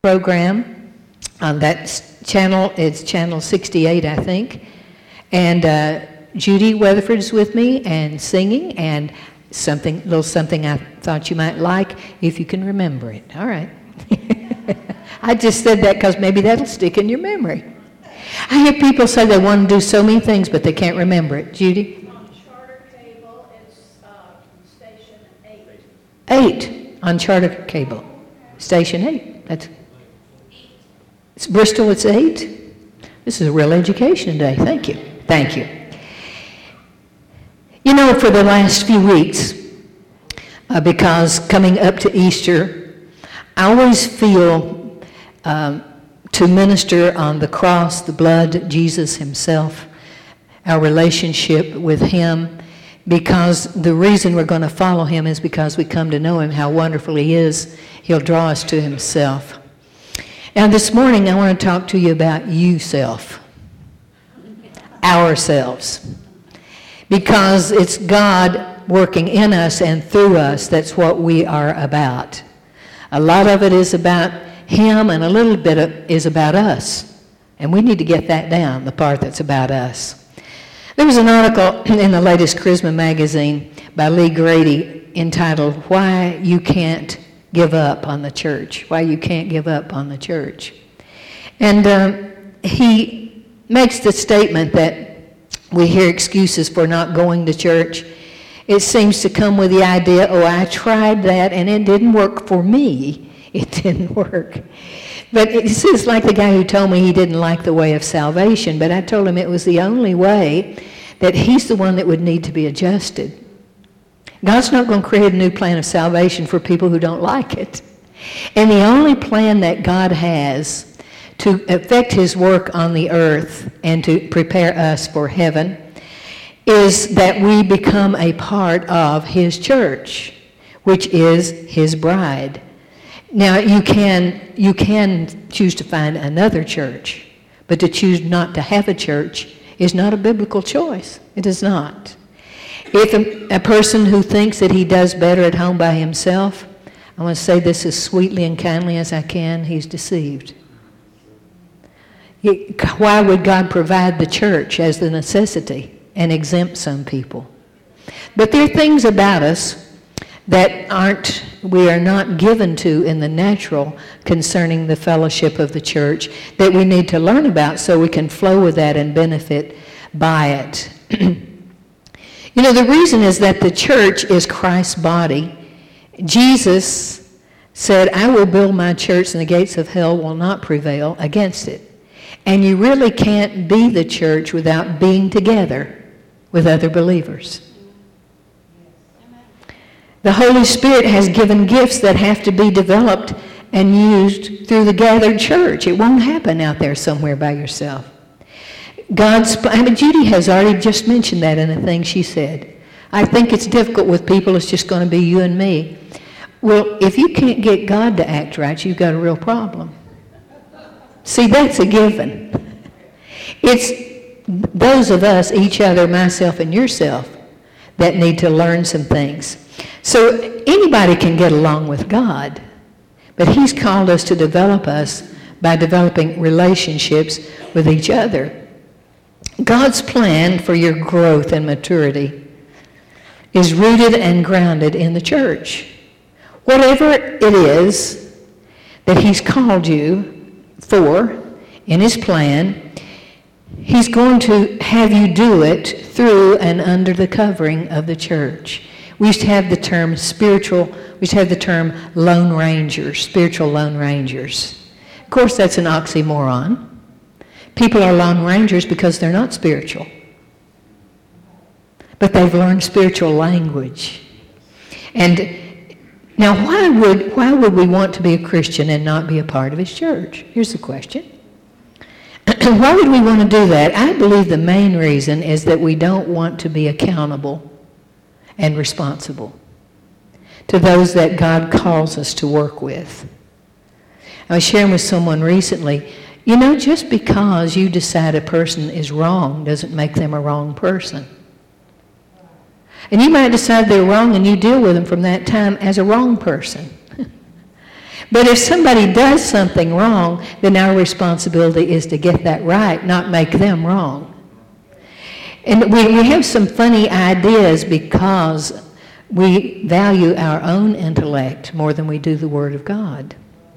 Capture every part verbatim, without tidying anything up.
program on that s- channel. It's channel sixty-eight, I think. And uh, Judy Weatherford is with me and singing, and something, little something I thought you might like if you can remember it. All right. I just said that because maybe that'll stick in your memory. I hear people say they want to do so many things, but they can't remember it. Judy? On Charter Cable, it's uh, station eight. Eight on Charter Cable. Station eight. That's it's Bristol, it's eight. This is a real education day. Thank you. Thank you. You know, for the last few weeks, uh, because coming up to Easter, I always feel um, to minister on the cross, the blood, Jesus himself, our relationship with him, because the reason we're going to follow him is because we come to know him, how wonderful he is. He'll draw us to himself. Now this morning I want to talk to you about you self, ourselves, because it's God working in us and through us. That's what we are about. A lot of it is about him, and a little bit of, is about us. And we need to get that down, the part that's about us. There was an article in the latest Charisma magazine by Lee Grady entitled, Why You Can't Give Up on the Church. Why You Can't Give Up on the Church. And um, he makes the statement that we hear excuses for not going to church. It seems to come with the idea, oh, I tried that and it didn't work for me. It didn't work. But it's just like the guy who told me he didn't like the way of salvation, but I told him it was the only way, that he's the one that would need to be adjusted. God's not going to create a new plan of salvation for people who don't like it. And the only plan that God has to effect his work on the earth and to prepare us for heaven is that we become a part of his church, which is his bride. Now, you can, you can choose to find another church, but to choose not to have a church is not a biblical choice. It is not. If a, a person who thinks that he does better at home by himself, I want to say this as sweetly and kindly as I can, he's deceived. He, why would God provide the church as the necessity and exempt some people? But there are things about us that aren't, we are not given to in the natural concerning the fellowship of the church that we need to learn about so we can flow with that and benefit by it. You know, the reason is that the church is Christ's body. Jesus said, I will build my church and the gates of hell will not prevail against it. And you really can't be the church without being together with other believers. The Holy Spirit has given gifts that have to be developed and used through the gathered church. It won't happen out there somewhere by yourself. God's, I mean, Judy has already just mentioned that in the thing she said. I think it's difficult with people. It's just going to be you and me. Well, if you can't get God to act right, you've got a real problem. See, that's a given. It's those of us, each other, myself, and yourself, that need to learn some things. So anybody can get along with God, but he's called us to develop us by developing relationships with each other. God's plan for your growth and maturity is rooted and grounded in the church. Whatever it is that he's called you for in his plan, he's going to have you do it through and under the covering of the church. We used to have the term spiritual, we used to have the term lone rangers, spiritual lone rangers. Of course, that's an oxymoron. People are lone rangers because they're not spiritual. But they've learned spiritual language. And now why would, why would we want to be a Christian and not be a part of his church? Here's the question. Why would we want to do that? I believe the main reason is that we don't want to be accountable and responsible to those that God calls us to work with. I was sharing with someone recently, you know, just because you decide a person is wrong doesn't make them a wrong person. And you might decide they're wrong and you deal with them from that time as a wrong person. But if somebody does something wrong, then our responsibility is to get that right, not make them wrong. And we, we have some funny ideas because we value our own intellect more than we do the Word of God.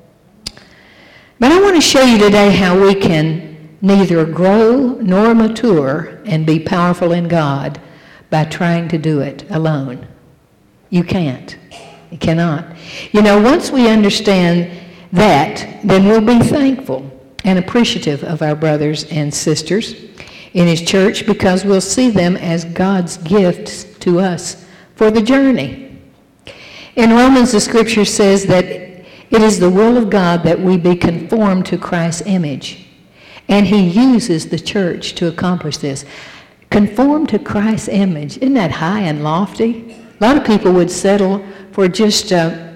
But I want to show you today how we can neither grow nor mature and be powerful in God by trying to do it alone. You can't. You cannot. You know, once we understand that, then we'll be thankful and appreciative of our brothers and sisters in His church because we'll see them as God's gifts to us for the journey. In Romans, the scripture says that it is the will of God that we be conformed to Christ's image. And He uses the church to accomplish this. Conform to Christ's image. Isn't that high and lofty? A lot of people would settle for just uh,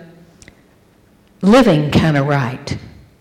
living kind of right.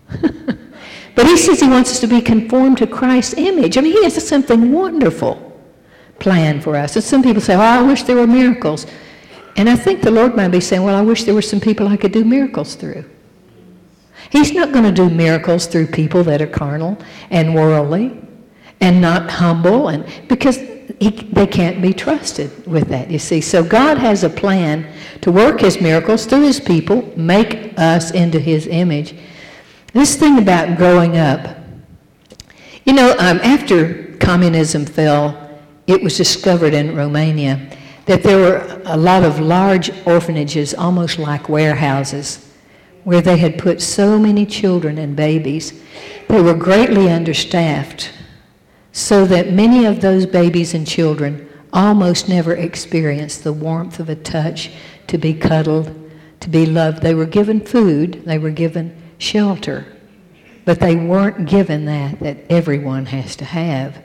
But He says He wants us to be conformed to Christ's image. I mean, He has something wonderful planned for us. And some people say, oh, I wish there were miracles. And I think the Lord might be saying, well, I wish there were some people I could do miracles through. He's not going to do miracles through people that are carnal and worldly and not humble, and because he, they can't be trusted with that, you see. So God has a plan to work His miracles through His people, make us into His image. This thing about growing up, you know, um, after communism fell, it was discovered in Romania that there were a lot of large orphanages, almost like warehouses, where they had put so many children and babies. They were greatly understaffed, so that many of those babies and children almost never experienced the warmth of a touch, to be cuddled, to be loved. They were given food, they were given shelter, but they weren't given that that everyone has to have.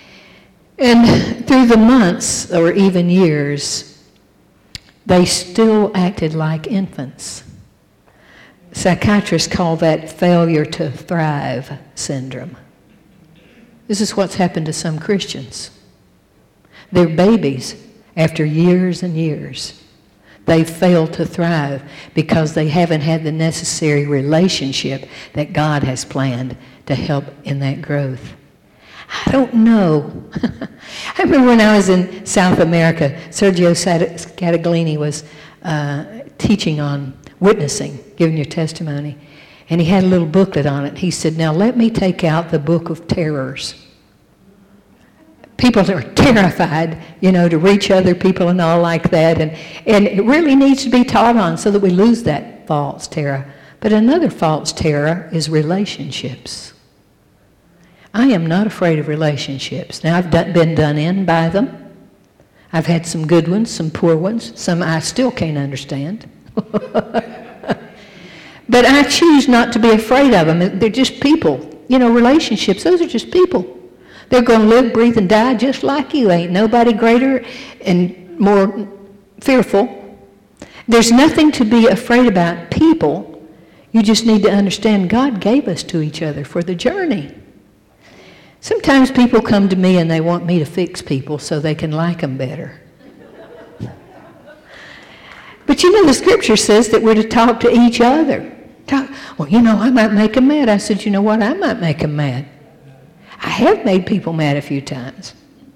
And through the months or even years, they still acted like infants. Psychiatrists call that failure to thrive syndrome. This is what's happened to some Christians. They're babies after years and years. They've failed to thrive because they haven't had the necessary relationship that God has planned to help in that growth. I don't know. I remember when I was in South America, Sergio Scataglini was uh, teaching on witnessing, giving your testimony. And he had a little booklet on it. He said, now let me take out the book of terrors. People are terrified, you know, to reach other people and all like that. And, and it really needs to be taught on so that we lose that false terror. But another false terror is relationships. I am not afraid of relationships. Now, I've done, been done in by them. I've had some good ones, some poor ones, some I still can't understand. But I choose not to be afraid of them. They're just people. You know, relationships, those are just people. They're going to live, breathe, and die just like you. Ain't nobody greater and more fearful. There's nothing to be afraid about people. You just need to understand God gave us to each other for the journey. Sometimes people come to me and they want me to fix people so they can like them better. But you know, the scripture says that we're to talk to each other. Talk, well, you know, I might make them mad. I said, you know what? I might make them mad. I have made people mad a few times.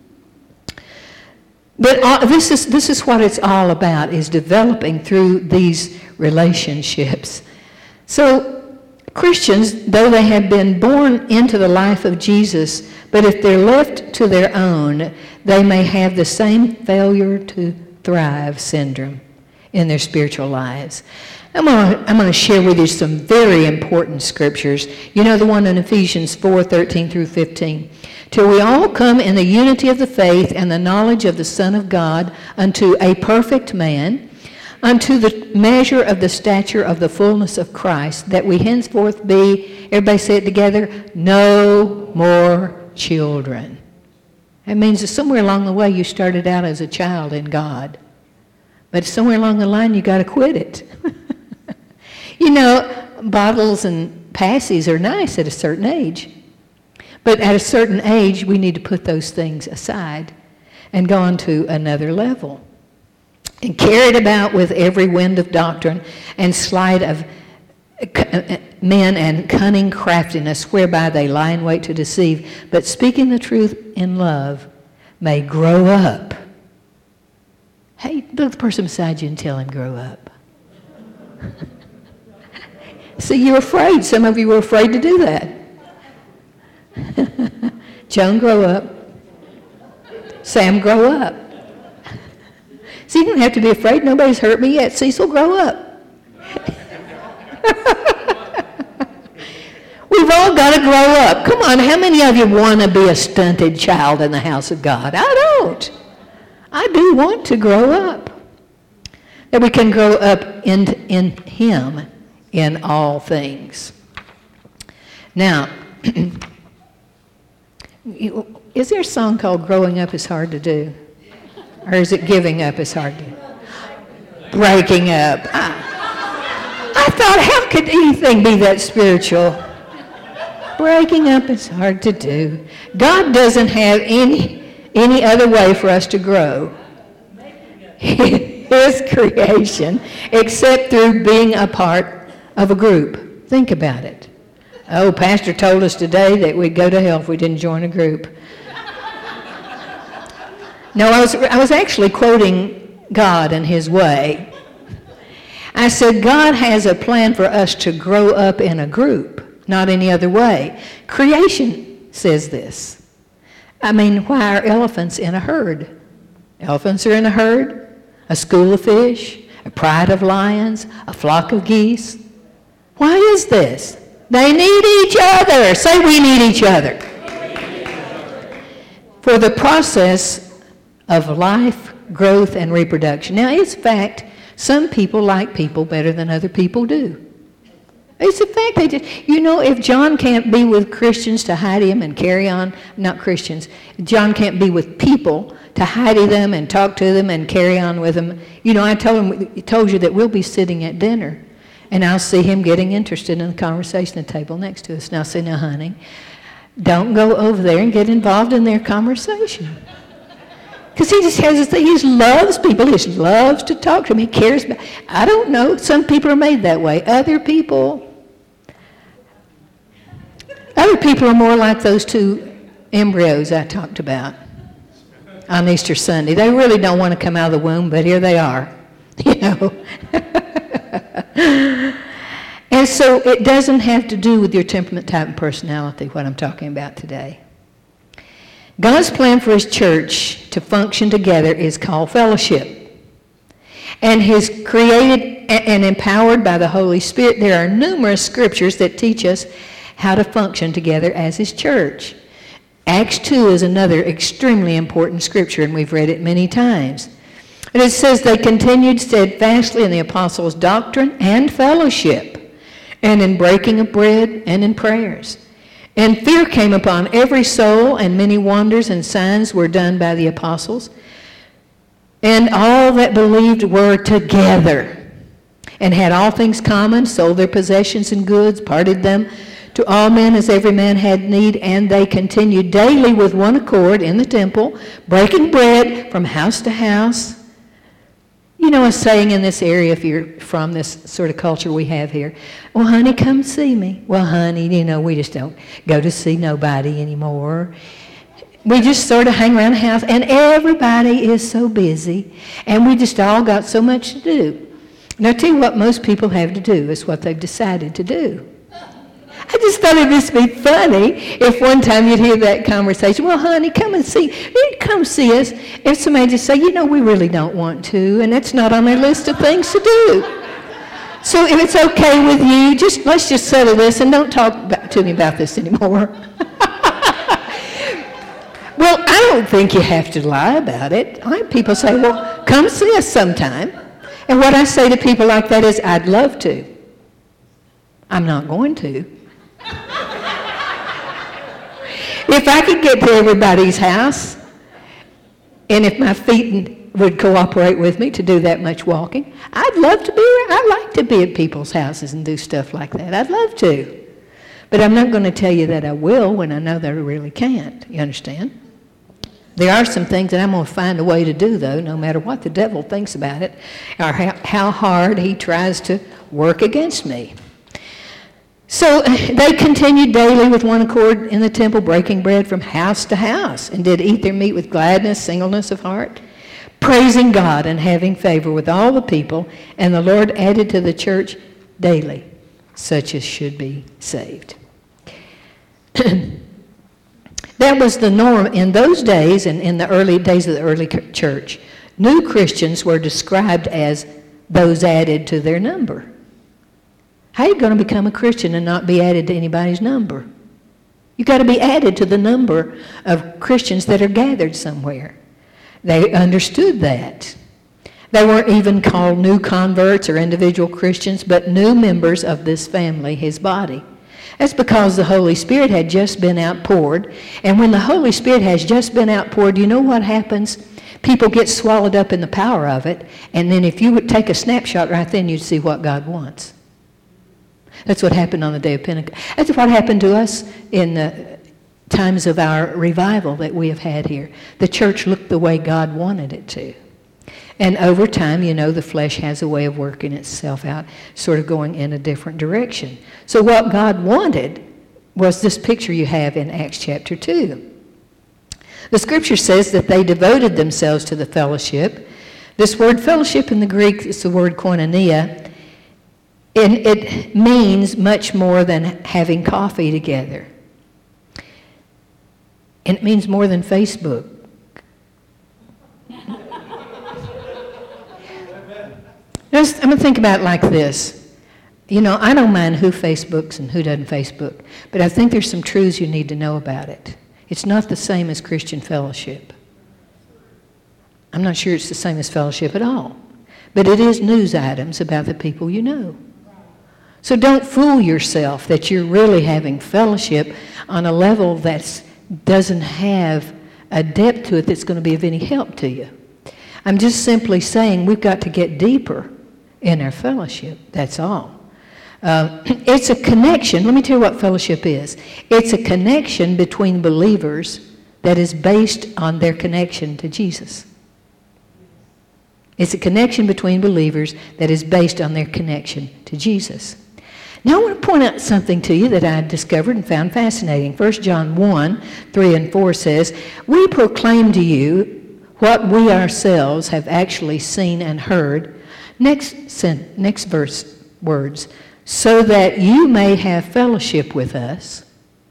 But uh, this is this is what it's all about, is developing through these relationships. So Christians, though they have been born into the life of Jesus, but if they're left to their own, they may have the same failure to thrive syndrome in their spiritual lives. I'm going to I'm going to share with you some very important scriptures. You know the one in Ephesians four, thirteen through fifteen. Till we all come in the unity of the faith and the knowledge of the Son of God unto a perfect man, unto the measure of the stature of the fullness of Christ, that we henceforth be, everybody say it together, no more children. That means that somewhere along the way you started out as a child in God. But somewhere along the line you got to quit it. You know, bottles and passies are nice at a certain age. But at a certain age, we need to put those things aside and go on to another level. And carried about with every wind of doctrine and sleight of men and cunning craftiness, whereby they lie in wait to deceive, but speaking the truth in love may grow up. Hey, look at the person beside you and tell him, grow up. See, you're afraid. Some of you were afraid to do that. Joan, grow up. Sam, grow up. See, you don't have to be afraid. Nobody's hurt me yet. Cecil, grow up. We've all got to grow up. Come on, how many of you want to be a stunted child in the house of God? I don't. I do want to grow up. That we can grow up in, in Him in all things. Now, is there a song called Growing Up is Hard to Do? Or is it Giving Up is Hard to Do? Breaking Up. I, I thought, how could anything be that spiritual? Breaking up is hard to do. God doesn't have any, any other way for us to grow. His creation, except through being a part of a group. Think about it. Oh, Pastor told us today that we'd go to hell if we didn't join a group. No, I was, I was actually quoting God and His way. I said, God has a plan for us to grow up in a group, not any other way. Creation says this. I mean, why are elephants in a herd? Elephants are in a herd, a school of fish, a pride of lions, a flock of geese. Why is this? They need each other. Say, we need each other. For the process of life, growth, and reproduction. Now, it's a fact, some people like people better than other people do. It's a fact. They just, you know, if John can't be with Christians to hide him and carry on, not Christians, John can't be with people to hide them and talk to them and carry on with them. You know, I told him, told you that we'll be sitting at dinner, and I'll see him getting interested in the conversation at the table next to us. And I'll say, now, honey, don't go over there and get involved in their conversation. Because he just has this thing, he just loves people, he just loves to talk to them, he cares about, I don't know, some people are made that way. Other people, other people are more like those two embryos I talked about on Easter Sunday. They really don't want to come out of the womb, but here they are, you know. And so it doesn't have to do with your temperament, type, and personality, what I'm talking about today. God's plan for His church to function together is called fellowship. And His created and empowered by the Holy Spirit, there are numerous scriptures that teach us how to function together as His church. Acts two is another extremely important scripture, and we've read it many times. And it says, they continued steadfastly in the apostles' doctrine and fellowship, and in breaking of bread and in prayers. And fear came upon every soul, and many wonders and signs were done by the apostles. And all that believed were together, and had all things common, sold their possessions and goods, parted them to all men as every man had need, and they continued daily with one accord in the temple, breaking bread from house to house. You know a saying in this area, if you're from this sort of culture we have here, well, honey, come see me. Well, honey, you know, we just don't go to see nobody anymore. We just sort of hang around the house, and everybody is so busy, and we just all got so much to do. And I'll tell you what most people have to do is what they've decided to do. I just thought it'd just be funny if one time you'd hear that conversation. Well, honey, come and see. You'd come see us. If somebody just say, you know, we really don't want to, and that's not on their list of things to do. So if it's okay with you, just let's just settle this and don't talk about, to me about this anymore. Well, I don't think you have to lie about it. I, people say, well, come see us sometime. And what I say to people like that is, I'd love to. I'm not going to. If I could get to everybody's house, and if my feet would cooperate with me to do that much walking, I'd love to be there. I like to be at people's houses and do stuff like that. I'd love to. But I'm not going to tell you that I will when I know that I really can't. You understand? There are some things that I'm going to find a way to do, though, no matter what the devil thinks about it, or how, how hard he tries to work against me. So they continued daily with one accord in the temple, breaking bread from house to house, and did eat their meat with gladness, singleness of heart, praising God and having favor with all the people. And the Lord added to the church daily such as should be saved. That was the norm in those days, and in the early days of the early church. New Christians were described as those added to their number. How are you going to become a Christian and not be added to anybody's number? You've got to be added to the number of Christians that are gathered somewhere. They understood that. They weren't even called new converts or individual Christians, but new members of this family, his body. That's because the Holy Spirit had just been outpoured. And when the Holy Spirit has just been outpoured, you know what happens? People get swallowed up in the power of it. And then if you would take a snapshot right then, you'd see what God wants. That's what happened on the day of Pentecost. That's what happened to us in the times of our revival that we have had here. The church looked the way God wanted it to. And over time, you know, the flesh has a way of working itself out, sort of going in a different direction. So what God wanted was this picture you have in Acts chapter two. The scripture says that they devoted themselves to the fellowship. This word fellowship in the Greek is the word koinonia. And it means much more than having coffee together. And it means more than Facebook. Just, I'm going to think about it like this. You know, I don't mind who Facebooks and who doesn't Facebook, but I think there's some truths you need to know about it. It's not the same as Christian fellowship. I'm not sure it's the same as fellowship at all. But it is news items about the people you know. So don't fool yourself that you're really having fellowship on a level that doesn't have a depth to it that's going to be of any help to you. I'm just simply saying we've got to get deeper in our fellowship. That's all. Uh, it's a connection. Let me tell you what fellowship is. It's a connection between believers that is based on their connection to Jesus. It's a connection between believers that is based on their connection to Jesus. Now I want to point out something to you that I discovered and found fascinating. First John one, three and four says, "We proclaim to you what we ourselves have actually seen and heard." Next, sent, next verse words, "So that you may have fellowship with us."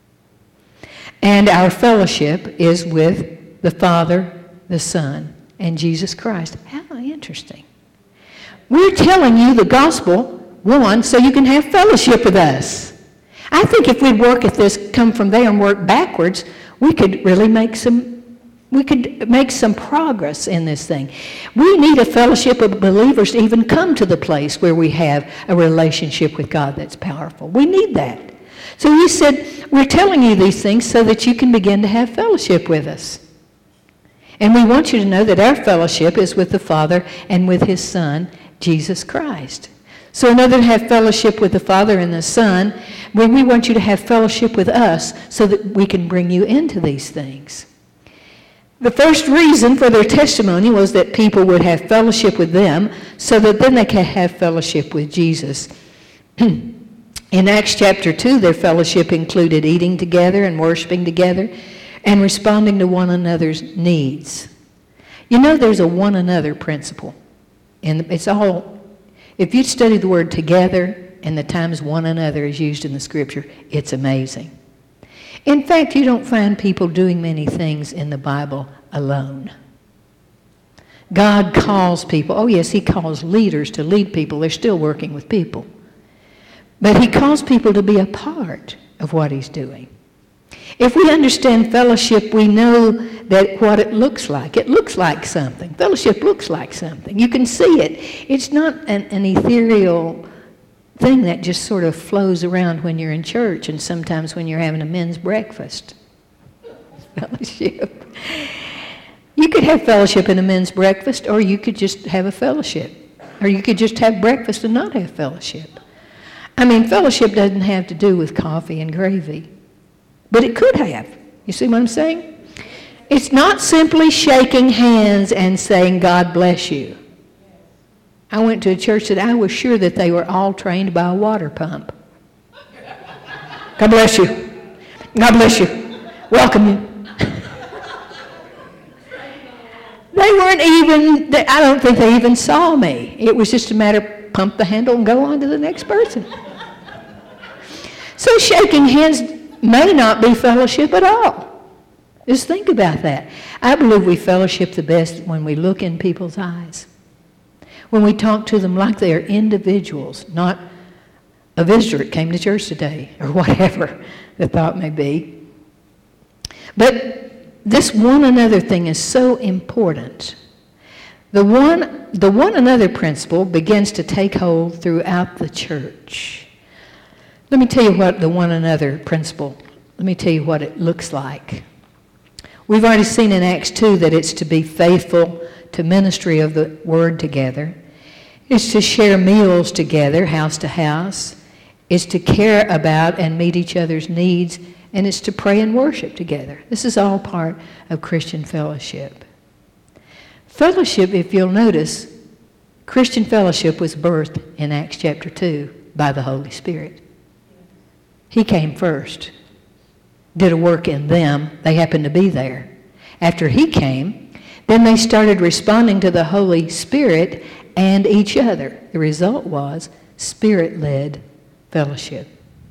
And our fellowship is with the Father, the Son, and Jesus Christ. How interesting. We're telling you the gospel, one, so you can have fellowship with us. I think if we'd work at this, come from there and work backwards, we could really make some, we could make some progress in this thing. We need a fellowship of believers to even come to the place where we have a relationship with God that's powerful. We need that. So he said, we're telling you these things so that you can begin to have fellowship with us. And we want you to know that our fellowship is with the Father and with his Son, Jesus Christ. So in order to have fellowship with the Father and the Son, we, we want you to have fellowship with us so that we can bring you into these things. The first reason for their testimony was that people would have fellowship with them so that then they can have fellowship with Jesus. In Acts chapter two, their fellowship included eating together and worshiping together and responding to one another's needs. You know, there's a one another principle. And it's all, if you study the word together and the times one another is used in the scripture, it's amazing. In fact, you don't find people doing many things in the Bible alone. God calls people, oh yes, he calls leaders to lead people. They're still working with people. But he calls people to be a part of what he's doing. If we understand fellowship, we know that what it looks like. It looks like something. Fellowship looks like something. You can see it. It's not an, an ethereal thing that just sort of flows around when you're in church and sometimes when you're having a men's breakfast. Fellowship. You could have fellowship in a men's breakfast, or you could just have a fellowship. Or you could just have breakfast and not have fellowship. I mean, fellowship doesn't have to do with coffee and gravy. But it could have. You see what I'm saying? It's not simply shaking hands and saying, God bless you. I went to a church that I was sure that they were all trained by a water pump. God bless you. God bless you. Welcome you. They weren't even, they, I don't think they even saw me. It was just a matter of pump the handle and go on to the next person. So shaking hands may not be fellowship at all. Just think about that. I believe we fellowship the best when we look in people's eyes. When we talk to them like they are individuals, not a visitor that came to church today, or whatever the thought may be. But this one another thing is so important. The one, the one another principle begins to take hold throughout the church. Let me tell you what the one another principle, let me tell you what it looks like. We've already seen in Acts two that it's to be faithful to ministry of the word together. It's to share meals together, house to house. It's to care about and meet each other's needs. And it's to pray and worship together. This is all part of Christian fellowship. Fellowship, if you'll notice, Christian fellowship was birthed in Acts chapter two by the Holy Spirit. He came first, did a work in them. They happened to be there. After he came, then they started responding to the Holy Spirit and each other. The result was Spirit-led fellowship.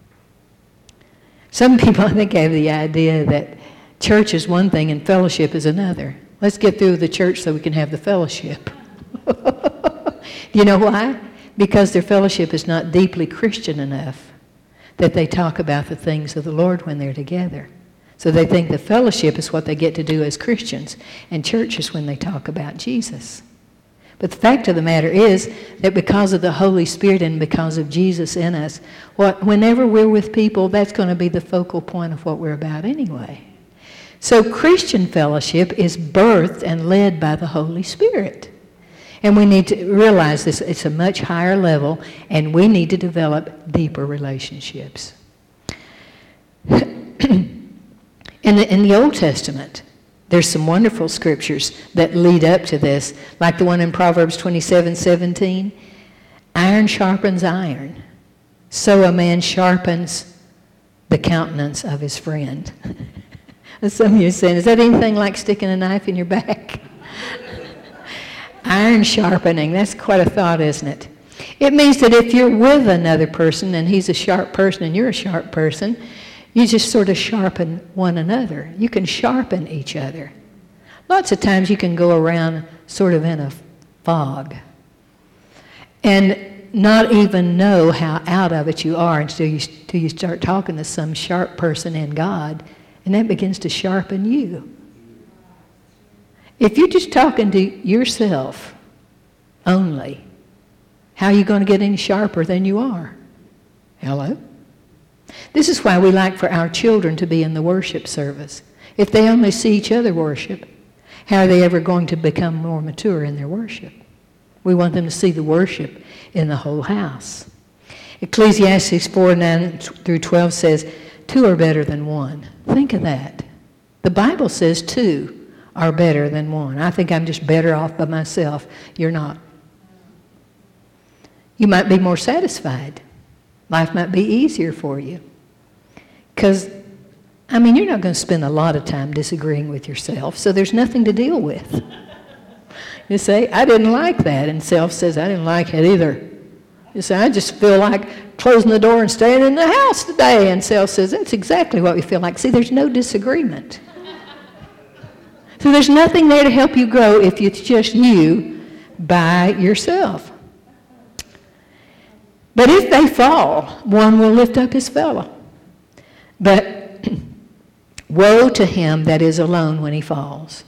Some people, I think, have the idea that church is one thing and fellowship is another. Let's get through the church so we can have the fellowship. You know why? Because their fellowship is not deeply Christian enough that they talk about the things of the Lord when they're together. So they think the fellowship is what they get to do as Christians, and church is when they talk about Jesus. But the fact of the matter is that because of the Holy Spirit and because of Jesus in us, what, whenever we're with people, that's going to be the focal point of what we're about anyway. So Christian fellowship is birthed and led by the Holy Spirit. And we need to realize this. It's a much higher level, and we need to develop deeper relationships. in, the, in the Old Testament, there's some wonderful scriptures that lead up to this, like the one in Proverbs twenty-seven seventeen. Iron sharpens iron, so a man sharpens the countenance of his friend. Some of you are saying, is that anything like sticking a knife in your back? Iron sharpening, that's quite a thought, isn't it? It means that if you're with another person and he's a sharp person and you're a sharp person, you just sort of sharpen one another. You can sharpen each other. Lots of times you can go around sort of in a fog and not even know how out of it you are until you, until you start talking to some sharp person in God, and that begins to sharpen you. If you're just talking to yourself only, how are you going to get any sharper than you are? Hello? This is why we like for our children to be in the worship service. If they only see each other worship, how are they ever going to become more mature in their worship? We want them to see the worship in the whole house. Ecclesiastes four nine through twelve says, two are better than one. Think of that. The Bible says two are better than one. I think I'm just better off by myself. You're not. You might be more satisfied. Life might be easier for you. Because, I mean, you're not going to spend a lot of time disagreeing with yourself, so there's nothing to deal with. You say, I didn't like that, and self says, I didn't like it either. You say, I just feel like closing the door and staying in the house today, and self says, that's exactly what we feel like. See, there's no disagreement. So there's nothing there to help you grow if it's just you by yourself. But if they fall, one will lift up his fellow. But woe to him that is alone when he falls.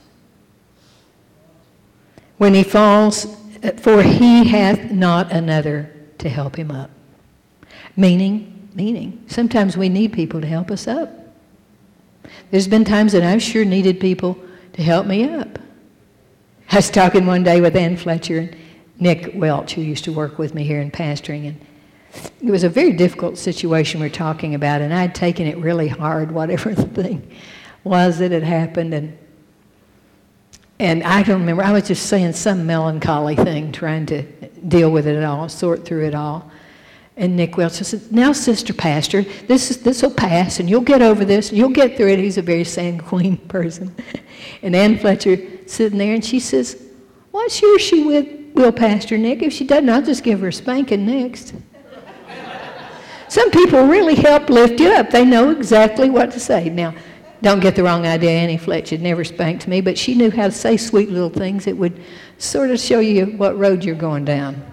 When he falls, for he hath not another to help him up. Meaning, meaning, sometimes we need people to help us up. There's been times that I've sure needed people to help me up. I was talking one day with Ann Fletcher and Nick Welch, who used to work with me here in pastoring, and it was a very difficult situation we we're talking about, and I'd taken it really hard, whatever the thing was that had happened, and and I don't remember, I was just saying some melancholy thing, trying to deal with it all, sort through it all. And Nick Welch said, now, Sister Pastor, this is, this will pass, and you'll get over this, and you'll get through it. He's a very sanguine person. And Ann Fletcher sitting there, and she says, what sure is she with Will Pastor Nick? If she doesn't, I'll just give her a spanking next. Some people really help lift you up. They know exactly what to say. Now, don't get the wrong idea. Annie Fletcher never spanked me, but she knew how to say sweet little things that would sort of show you what road you're going down.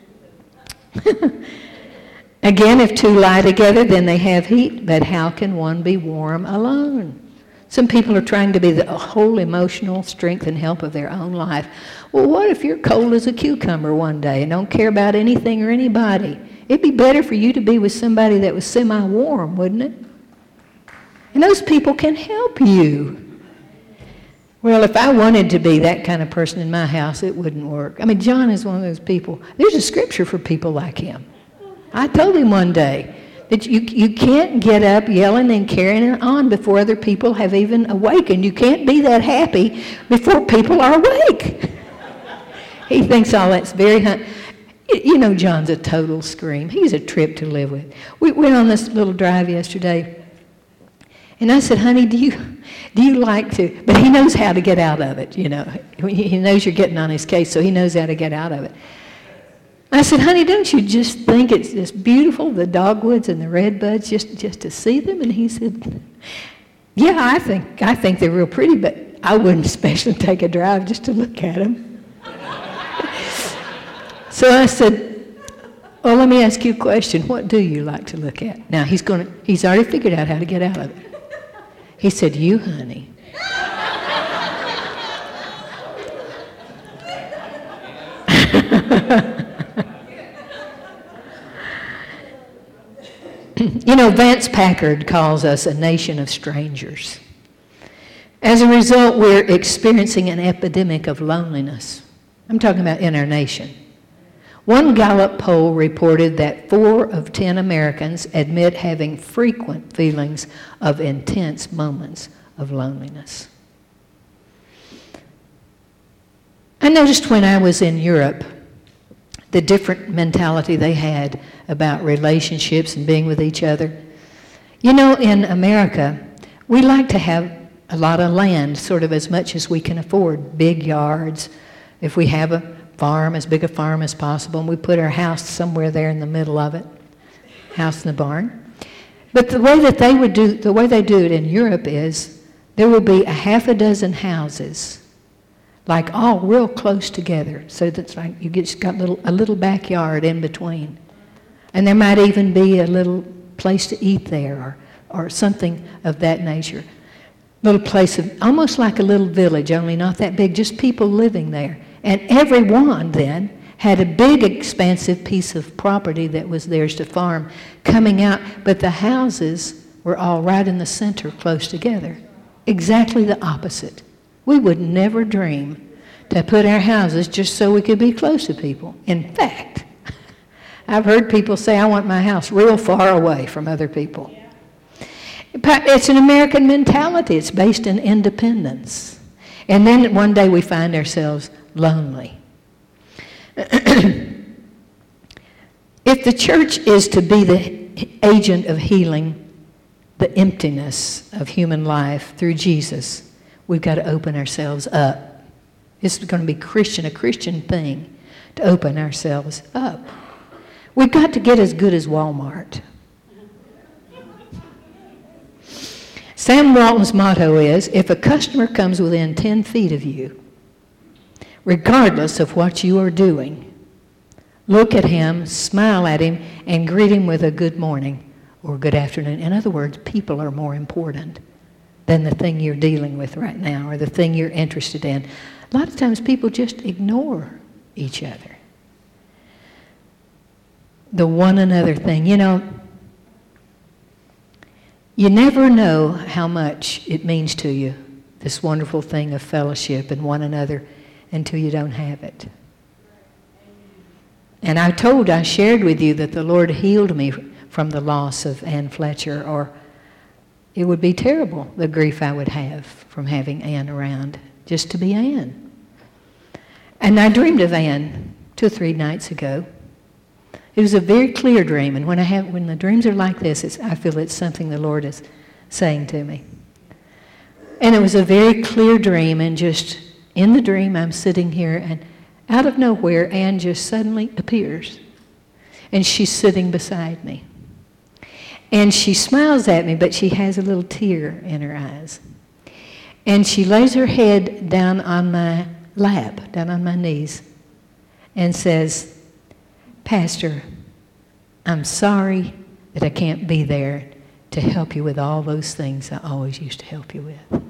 Again, if two lie together, then they have heat, but how can one be warm alone? Some people are trying to be the whole emotional strength and help of their own life. Well, what if you're cold as a cucumber one day and don't care about anything or anybody? It'd be better for you to be with somebody that was semi-warm, wouldn't it? And those people can help you. Well, if I wanted to be that kind of person in my house, it wouldn't work. I mean, John is one of those people. There's a scripture for people like him. I told him one day that you, you can't get up yelling and carrying it on before other people have even awakened. You can't be that happy before people are awake. He thinks all that's very... Hun- you know, John's a total scream. He's a trip to live with. We went on this little drive yesterday, and I said, honey, do you do you like to... But he knows how to get out of it, you know. He knows you're getting on his case, so he knows how to get out of it. I said, honey, don't you just think it's just beautiful, the dogwoods and the redbuds, just, just to see them? And he said, yeah, I think I think they're real pretty, but I wouldn't especially take a drive just to look at them. So I said, well, let me ask you a question. What do you like to look at? Now, he's going to, he's already figured out how to get out of it. He said, you, honey. You know, Vance Packard calls us a nation of strangers. As a result, we're experiencing an epidemic of loneliness. I'm talking about in our nation. One Gallup poll reported that four of ten Americans admit having frequent feelings of intense moments of loneliness. I noticed when I was in Europe the different mentality they had about relationships and being with each other. You know, in America, we like to have a lot of land, sort of as much as we can afford, big yards. If we have a farm, as big a farm as possible, and we put our house somewhere there in the middle of it, house in the barn. But the way that they would do, the way they do it in Europe is there will be a half a dozen houses, like all real close together, so that's like you just got little, a little backyard in between. And there might even be a little place to eat there or, or something of that nature. Little place of, almost like a little village, only not that big, just people living there. And everyone then had a big expansive piece of property that was theirs to farm coming out, but the houses were all right in the center close together. Exactly the opposite. We would never dream to put our houses just so we could be close to people. In fact, I've heard people say, I want my house real far away from other people. It's an American mentality. It's based in independence. And then one day we find ourselves lonely. If the church is to be the agent of healing the emptiness of human life through Jesus, we've got to open ourselves up. It's going to be Christian, a Christian thing to open ourselves up. We've got to get as good as Walmart. Sam Walton's motto is, if a customer comes within ten feet of you, regardless of what you are doing, look at him, smile at him, and greet him with a good morning or good afternoon. In other words, people are more important than the thing you're dealing with right now or the thing you're interested in. A lot of times people just ignore each other. The one another thing. You know, you never know how much it means to you, this wonderful thing of fellowship and one another, until you don't have it. And I told, I shared with you that the Lord healed me from the loss of Ann Fletcher, or it would be terrible, the grief I would have from having Ann around, just to be Ann. And I dreamed of Ann two or three nights ago. It was a very clear dream, and when I have, when the dreams are like this, it's, I feel it's something the Lord is saying to me. And it was a very clear dream, and just in the dream, I'm sitting here, and out of nowhere, Anne just suddenly appears, and she's sitting beside me. And she smiles at me, but she has a little tear in her eyes. And she lays her head down on my lap, down on my knees, and says, Pastor, I'm sorry that I can't be there to help you with all those things I always used to help you with.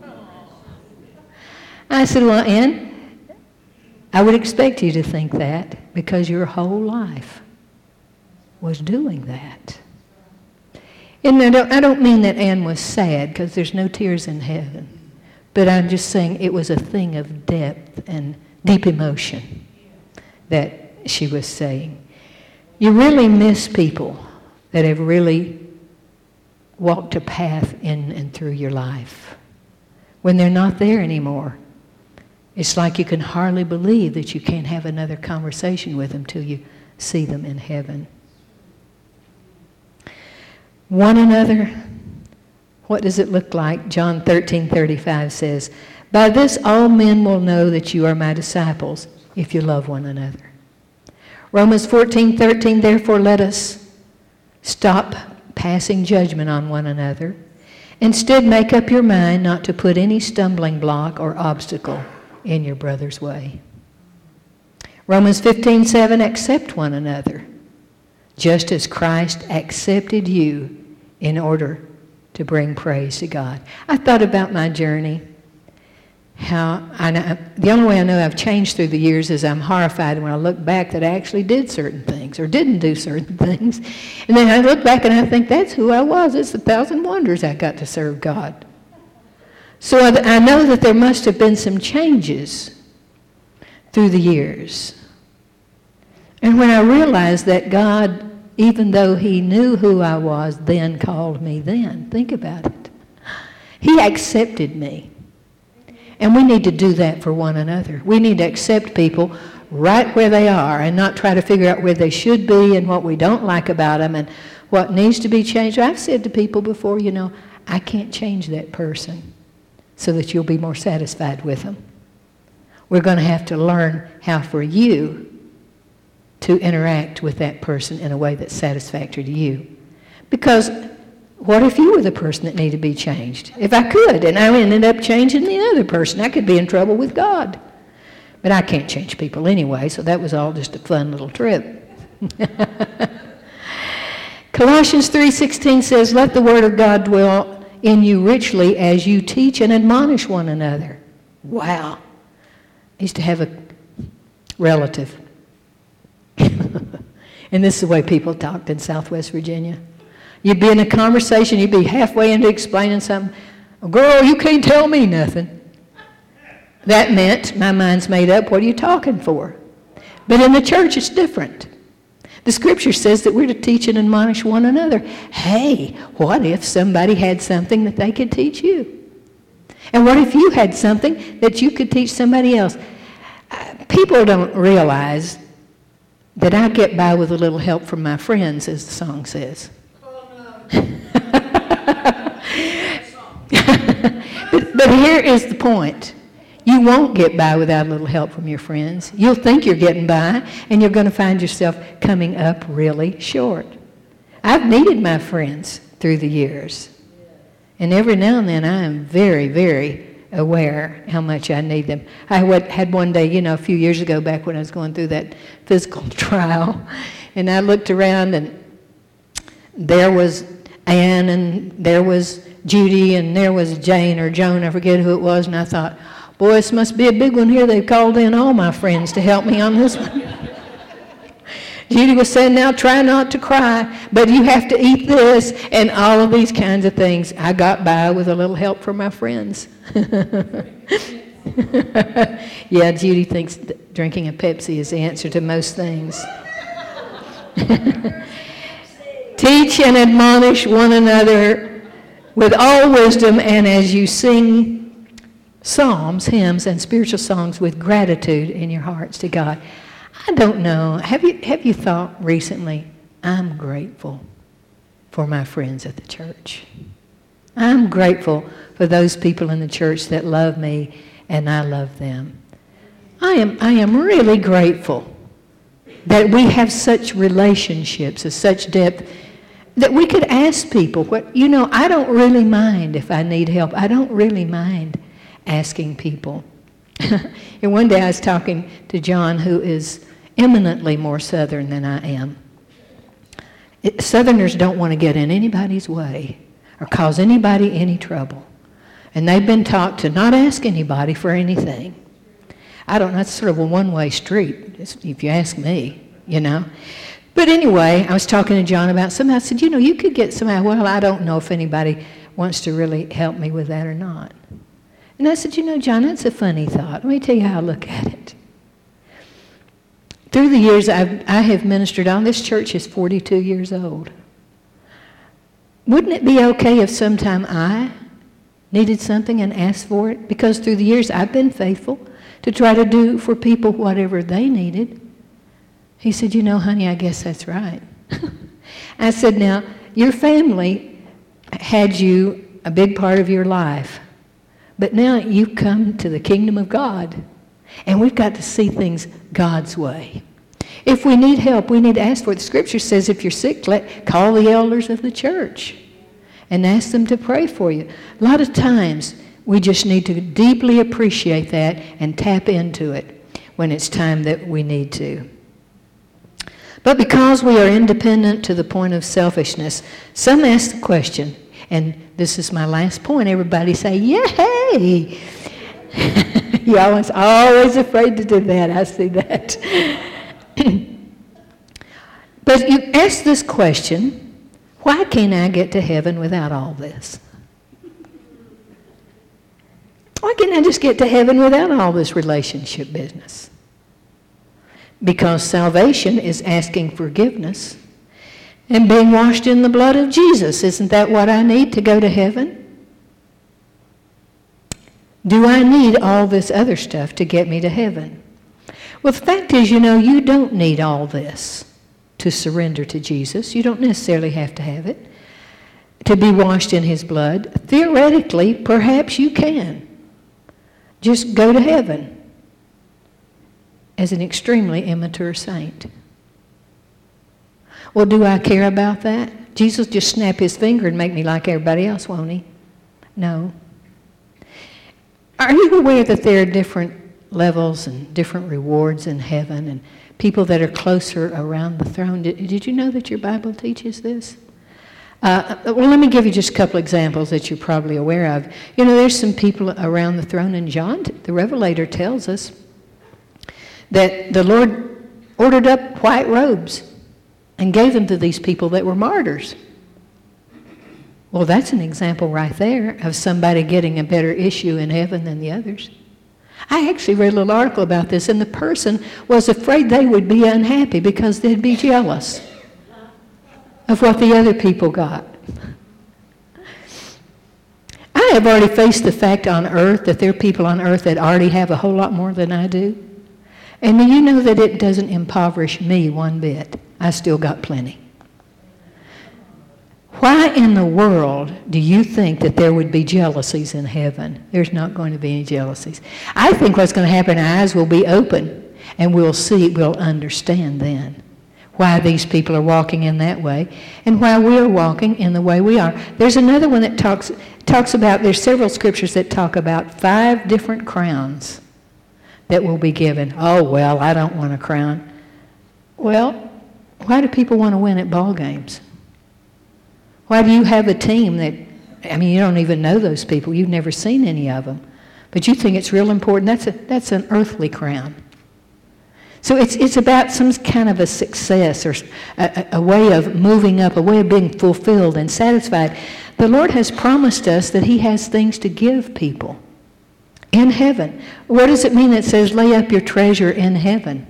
I said, well, Ann, I would expect you to think that because your whole life was doing that. And I don't, I don't mean that Ann was sad, because there's no tears in heaven. But I'm just saying it was a thing of depth and deep emotion that she was saying. You really miss people that have really walked a path in and through your life. When they're not there anymore, it's like you can hardly believe that you can't have another conversation with them till you see them in heaven. One another, what does it look like? John thirteen thirty-five says, by this all men will know that you are my disciples, if you love one another. Romans fourteen thirteen, therefore let us stop passing judgment on one another. Instead, make up your mind not to put any stumbling block or obstacle in your brother's way. Romans fifteen seven, accept one another, just as Christ accepted you in order to bring praise to God. I thought about my journey. How I know, the only way I know I've changed through the years is I'm horrified when I look back that I actually did certain things or didn't do certain things. And then I look back and I think that's who I was. It's a thousand wonders I got to serve God. So I, I know that there must have been some changes through the years. And when I realized that God, even though he knew who I was, then called me then. Think about it. He accepted me. And we need to do that for one another. We need to accept people right where they are and not try to figure out where they should be and what we don't like about them and what needs to be changed. I've said to people before, you know, I can't change that person so that you'll be more satisfied with them. We're going to have to learn how for you to interact with that person in a way that's satisfactory to you. Because what if you were the person that needed to be changed? If I could, and I ended up changing the other person, I could be in trouble with God. But I can't change people anyway, so that was all just a fun little trip. Colossians three sixteen says, let the word of God dwell in you richly as you teach and admonish one another. Wow. I used to have a relative. And this is the way people talked in Southwest Virginia. You'd be in a conversation, you'd be halfway into explaining something. Girl, you can't tell me nothing. That meant, my mind's made up, what are you talking for? But in the church, it's different. The scripture says that we're to teach and admonish one another. Hey, what if somebody had something that they could teach you? And what if you had something that you could teach somebody else? Uh, people don't realize that I get by with a little help from my friends, as the song says. but, but here is the point. You won't get by without a little help from your friends. You'll think you're getting by, and you're going to find yourself coming up really short. I've needed my friends through the years. And every now and then I am very, very aware how much I need them. I had one day, you know, a few years ago, back when I was going through that physical trial, and I looked around, and there was Ann, and there was Judy, and there was Jane or Joan, I forget who it was, and I thought, boy, this must be a big one here. They've called in all my friends to help me on this one. Judy was saying, now try not to cry, but you have to eat this, and all of these kinds of things. I got by with a little help from my friends. Yeah, Judy thinks that drinking a Pepsi is the answer to most things. Teach and admonish one another with all wisdom, and as you sing psalms, hymns, and spiritual songs with gratitude in your hearts to God. I don't know. Have you have you thought recently I'm grateful for my friends at the church. I'm grateful for those people in the church that love me and I love them. I am, I am really grateful that we have such relationships of such depth that we could ask people, what, you know, I don't really mind if I need help. I don't really mind asking people. And one day I was talking to John, who is eminently more Southern than I am. It, Southerners don't want to get in anybody's way or cause anybody any trouble. And they've been taught to not ask anybody for anything. I don't know, it's sort of a one-way street, if you ask me, you know. But anyway, I was talking to John about something. I said, you know, you could get somebody, well, I don't know if anybody wants to really help me with that or not. And I said, you know, John, that's a funny thought. Let me tell you how I look at it. Through the years I've, I have ministered on, this church is forty-two years old. Wouldn't it be okay if sometime I needed something and asked for it? Because through the years I've been faithful to try to do for people whatever they needed. He said, you know, honey, I guess that's right. I said, now, your family had you a big part of your life, but now you've come to the kingdom of God, and we've got to see things God's way. If we need help, we need to ask for it. The scripture says if you're sick, let, call the elders of the church and ask them to pray for you. A lot of times, we just need to deeply appreciate that and tap into it when it's time that we need to. But because we are independent to the point of selfishness, some ask the question, and this is my last point, everybody say, yay! You're always, always afraid to do that. I see that. But you ask this question, why can't I get to heaven without all this? Why can't I just get to heaven without all this relationship business? Because salvation is asking forgiveness and being washed in the blood of Jesus. Isn't that what I need to go to heaven? Do I need all this other stuff to get me to heaven? Well, the fact is, you know, you don't need all this to surrender to Jesus. You don't necessarily have to have it to be washed in his blood. Theoretically, perhaps you can. Just go to heaven as an extremely immature saint. Well, do I care about that? Jesus just snap his finger and make me like everybody else, won't he? No. Are you aware that there are different levels and different rewards in heaven and people that are closer around the throne? Did, did you know that your Bible teaches this? Uh, well, let me give you just a couple examples that you're probably aware of. You know, there's some people around the throne, and John, the Revelator, tells us that the Lord ordered up white robes and gave them to these people that were martyrs. Well, that's an example right there of somebody getting a better issue in heaven than the others. I actually read a little article about this, and the person was afraid they would be unhappy because they'd be jealous of what the other people got. I have already faced the fact on earth that there are people on earth that already have a whole lot more than I do. And do you know that it doesn't impoverish me one bit? I still got plenty. Why in the world do you think that there would be jealousies in heaven? There's not going to be any jealousies. I think what's going to happen, our eyes will be open, and we'll see, we'll understand then why these people are walking in that way and why we're walking in the way we are. There's another one that talks talks about, there's several scriptures that talk about five different crowns that will be given. Oh, well, I don't want a crown. Well, why do people want to win at ball games? Why do you have a team that, I mean, you don't even know those people. You've never seen any of them. But you think it's real important. That's a, that's an earthly crown. So it's it's about some kind of a success or a, a way of moving up, a way of being fulfilled and satisfied. The Lord has promised us that he has things to give people in heaven. What does it mean that says lay up your treasure in heaven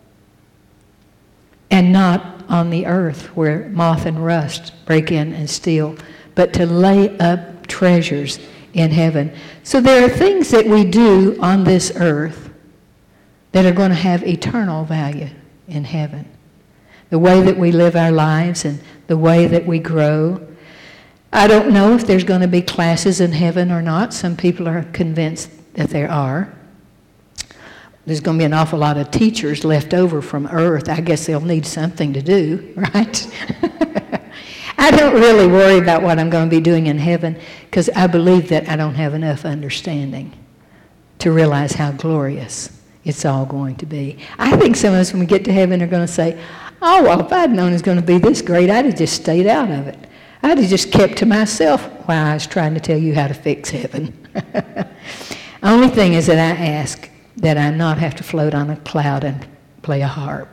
and not on the earth where moth and rust break in and steal, but to lay up treasures in heaven? So there are things that we do on this earth that are going to have eternal value in heaven. the way that we live our lives and the way that we grow. I don't know if there's going to be classes in heaven or not. Some people are convinced that there are. There's going to be an awful lot of teachers left over from earth. I guess they'll need something to do, right? I don't really worry about what I'm going to be doing in heaven because I believe that I don't have enough understanding to realize how glorious it's all going to be. I think some of us, when we get to heaven, are going to say, oh, well, if I'd known it was going to be this great, I'd have just stayed out of it. I'd have just kept to myself while I was trying to tell you how to fix heaven. Only thing is that I ask that I not have to float on a cloud and play a harp.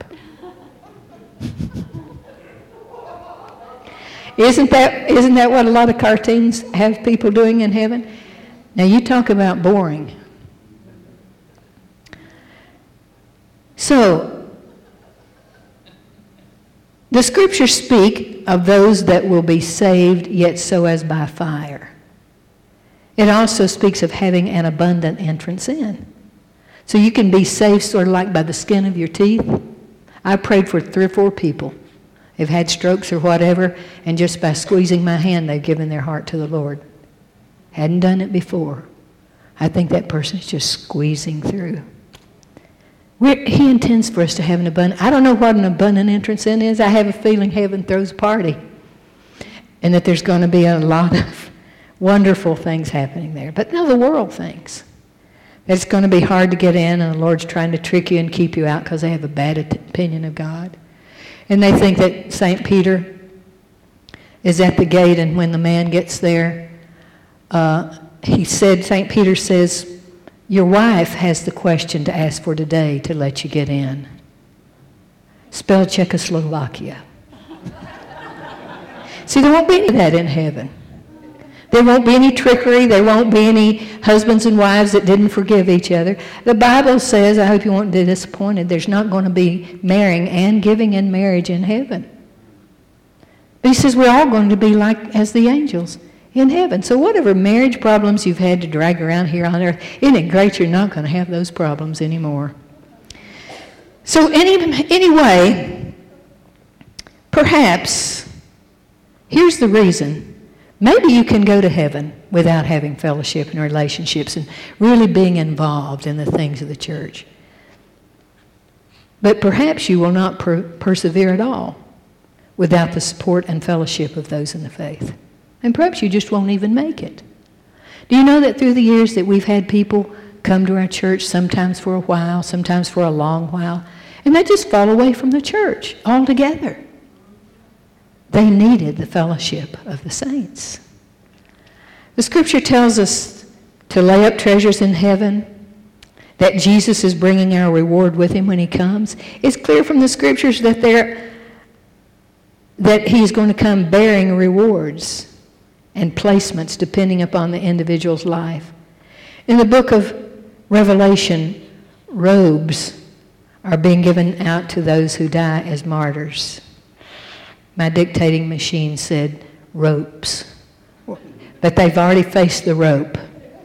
Isn't that, isn't that what a lot of cartoons have people doing in heaven? Now you talk about boring. So, the scriptures speak of those that will be saved, yet so as by fire. It also speaks of having an abundant entrance in. So you can be saved sort of like by the skin of your teeth. I prayed for three or four people. They've had strokes or whatever, and just by squeezing my hand, they've given their heart to the Lord. Hadn't done it before. I think that person's just squeezing through. We're, he intends for us to have an abundant. I don't know what an abundant entrance in is. I have a feeling heaven throws a party, and that there's going to be a lot of wonderful things happening there. But no, the world thinks it's going to be hard to get in, and the Lord's trying to trick you and keep you out because they have a bad opinion of God. And they think that Saint Peter is at the gate, and when the man gets there, uh, he said, Saint Peter says, your wife has the question to ask for today to let you get in. Spell Czechoslovakia. See, there won't be any of that in heaven. There won't be any trickery. There won't be any husbands and wives that didn't forgive each other. The Bible says, I hope you won't be disappointed, there's not going to be marrying and giving in marriage in heaven. But he says we're all going to be like as the angels in heaven. So whatever marriage problems you've had to drag around here on earth, isn't it great you're not going to have those problems anymore? So any, anyway, perhaps, here's the reason. Maybe you can go to heaven without having fellowship and relationships and really being involved in the things of the church. But perhaps you will not per- persevere at all without the support and fellowship of those in the faith. And perhaps you just won't even make it. Do you know that through the years that we've had people come to our church, sometimes for a while, sometimes for a long while, and they just fall away from the church altogether? They needed the fellowship of the saints. The scripture tells us to lay up treasures in heaven, that Jesus is bringing our reward with him when he comes. It's clear from the scriptures that they're, that he's going to come bearing rewards and placements depending upon the individual's life. In the book of Revelation, robes are being given out to those who die as martyrs. My dictating machine said ropes, but they've already faced the rope.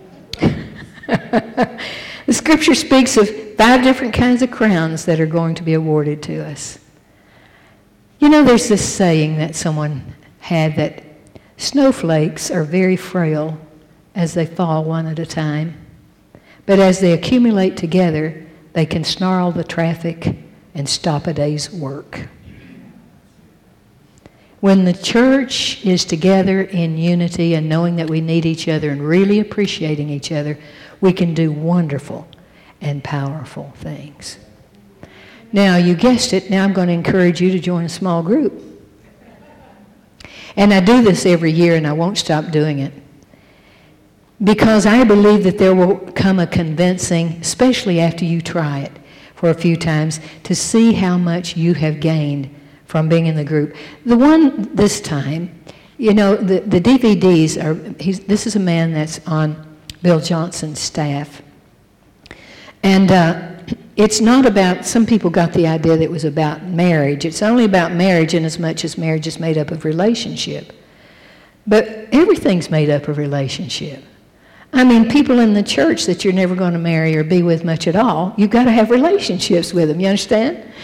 The scripture speaks of five different kinds of crowns that are going to be awarded to us. You know, there's this saying that someone had that snowflakes are very frail as they fall one at a time, but as they accumulate together, they can snarl the traffic and stop a day's work. When the church is together in unity and knowing that we need each other and really appreciating each other, we can do wonderful and powerful things. Now, you guessed it, now I'm going to encourage you to join a small group. And I do this every year, and I won't stop doing it. Because I believe that there will come a convincing, especially after you try it for a few times, to see how much you have gained from being in the group. The one this time, you know, the, the D V Ds are, he's, this is a man that's on Bill Johnson's staff. And uh, it's not about, some people got the idea that it was about marriage. It's only about marriage in as much as marriage is made up of relationship. But everything's made up of relationship. I mean, people in the church that you're never going to marry or be with much at all, you've got to have relationships with them, you understand?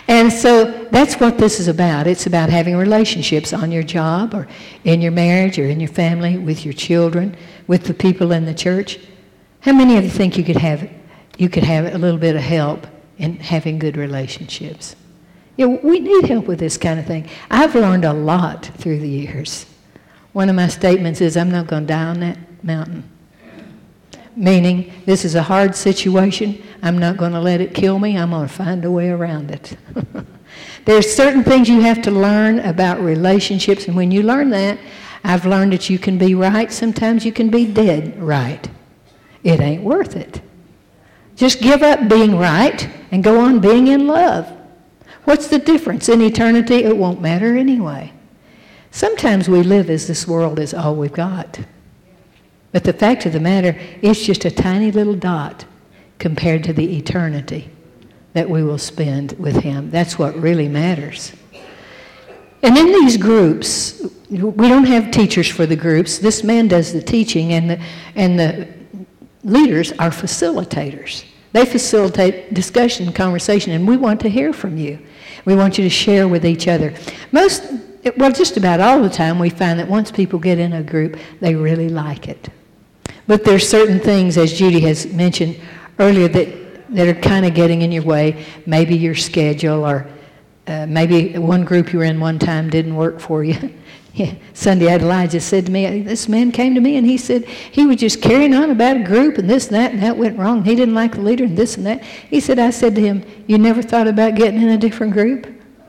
And so that's what this is about. It's about having relationships on your job or in your marriage or in your family, with your children, with the people in the church. How many of you think you could have you could have a little bit of help in having good relationships? Yeah, we need help with this kind of thing. I've learned a lot through the years. One of my statements is, I'm not going to die on that mountain. Meaning, this is a hard situation. I'm not going to let it kill me. I'm going to find a way around it. There's certain things you have to learn about relationships, and when you learn that, I've learned that you can be right. Sometimes you can be dead right. It ain't worth it. Just give up being right and go on being in love. What's the difference? In eternity, it won't matter anyway. Sometimes we live as this world is all we've got. But the fact of the matter, it's just a tiny little dot compared to the eternity that we will spend with Him. That's what really matters. And in these groups, we don't have teachers for the groups. This man does the teaching, and the, and the leaders are facilitators. They facilitate discussion and conversation, and we want to hear from you. We want you to share with each other. Most, well, just about all the time, we find that once people get in a group, they really like it. But there's certain things, as Judy has mentioned earlier, that, that are kind of getting in your way. Maybe your schedule, or uh, maybe one group you were in one time didn't work for you. Yeah. Sunday, Elijah said to me, this man came to me and he said he was just carrying on about a group and this and that, and that went wrong. He didn't like the leader and this and that. He said, I said to him, you never thought about getting in a different group?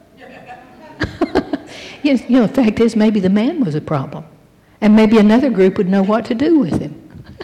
you know, the fact is, maybe the man was a problem. And maybe another group would know what to do with him.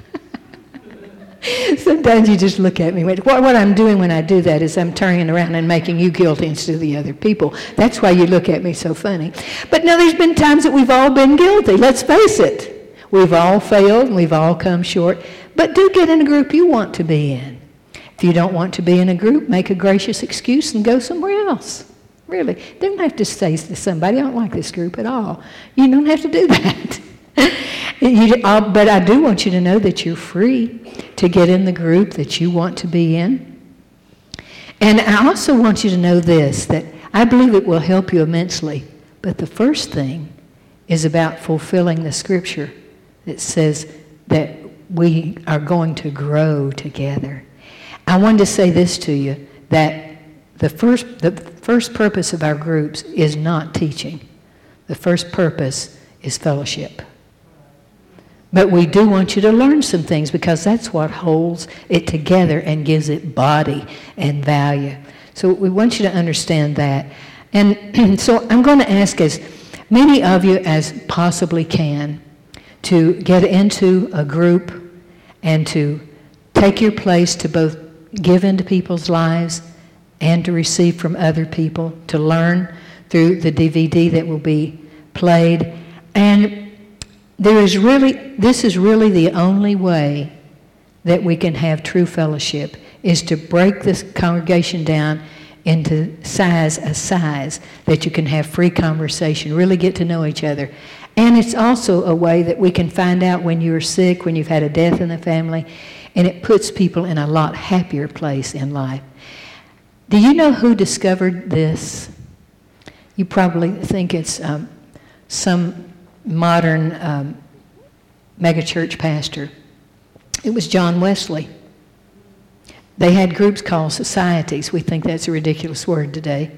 Sometimes you just look at me. What, what I'm doing when I do that is I'm turning around and making you guilty instead of the other people. That's why you look at me so funny. But no, there's been times that we've all been guilty. Let's face it. We've all failed and we've all come short. But do get in a group you want to be in. If you don't want to be in a group, make a gracious excuse and go somewhere else. Really. You don't have to say to somebody, I don't like this group at all. You don't have to do that. You, uh, but I do want you to know that you're free to get in the group that you want to be in. And I also want you to know this, that I believe it will help you immensely. But the first thing is about fulfilling the scripture that says that we are going to grow together. I wanted to say this to you, that the first, the first purpose of our groups is not teaching. The first purpose is fellowship. But we do want you to learn some things, because that's what holds it together and gives it body and value. So we want you to understand that. And so I'm going to ask as many of you as possibly can to get into a group and to take your place to both give into people's lives and to receive from other people, to learn through the D V D that will be played. And There is really, this is really the only way that we can have true fellowship, is to break this congregation down into size, a size that you can have free conversation, really get to know each other. And it's also a way that we can find out when you're sick, when you've had a death in the family, and it puts people in a lot happier place in life. Do you know who discovered this? You probably think it's um, some modern um, megachurch pastor. It was John Wesley. They had groups called societies. We think that's a ridiculous word today.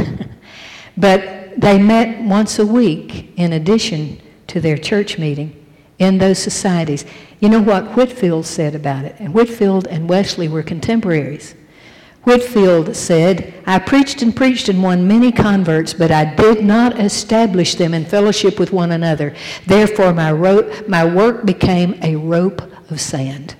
But they met once a week in addition to their church meeting in those societies. You know what Whitefield said about it? And Whitefield and Wesley were contemporaries. Whitefield said, I preached and preached and won many converts, but I did not establish them in fellowship with one another. Therefore, my, ro- my work became a rope of sand.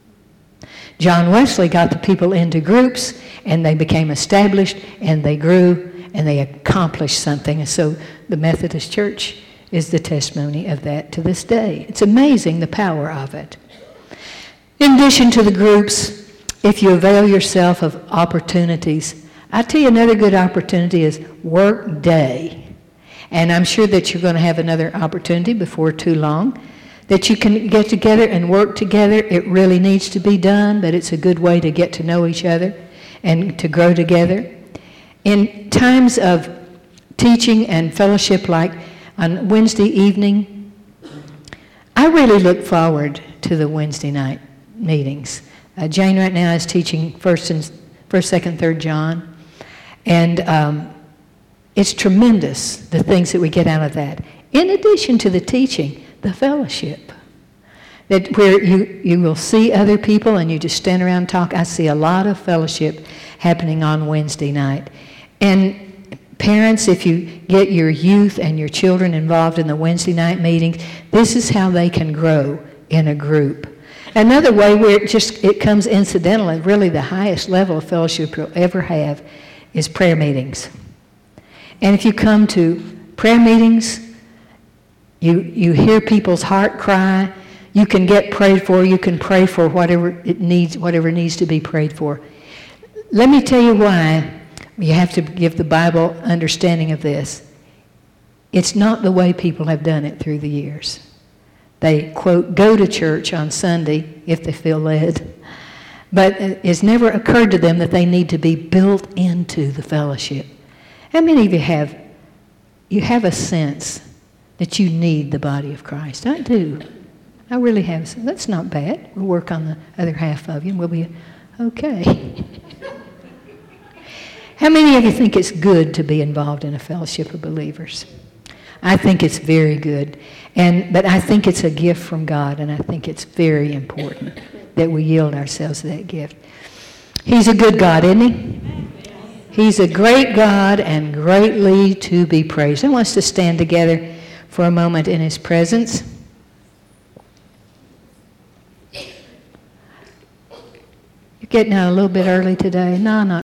John Wesley got the people into groups, and they became established, and they grew, and they accomplished something. And so the Methodist Church is the testimony of that to this day. It's amazing the power of it. In addition to the groups, if you avail yourself of opportunities, I tell you another good opportunity is work day. And I'm sure that you're going to have another opportunity before too long, that you can get together and work together. It really needs to be done, but it's a good way to get to know each other and to grow together. in times of teaching and fellowship like on Wednesday evening, I really look forward to the Wednesday night meetings. Uh, Jane right now is teaching first and first, second, third John, and um, it's tremendous the things that we get out of that. In addition to the teaching, the fellowship, that where you you will see other people and you just stand around and talk. I see a lot of fellowship happening on Wednesday night, and parents, if you get your youth and your children involved in the Wednesday night meetings, this is how they can grow in a group. Another way where it just it comes incidental, and really the highest level of fellowship you'll ever have is prayer meetings. And if you come to prayer meetings, you you hear people's heart cry. You can get prayed for. You can pray for whatever it needs, whatever needs to be prayed for. Let me tell you why you have to give the Bible understanding of this. It's not the way people have done it through the years. They, quote, go to church on Sunday if they feel led. But it's never occurred to them that they need to be built into the fellowship. How many of you have, you have a sense that you need the body of Christ? I do. I really have. That's not bad. We'll work on the other half of you and we'll be okay. How many of you think it's good to be involved in a fellowship of believers? I think it's very good. And but I think it's a gift from God, and I think it's very important that we yield ourselves to that gift. He's a good God, isn't he? He's a great God and greatly to be praised. I want us to stand together for a moment in his presence. You're getting out a little bit early today. No, not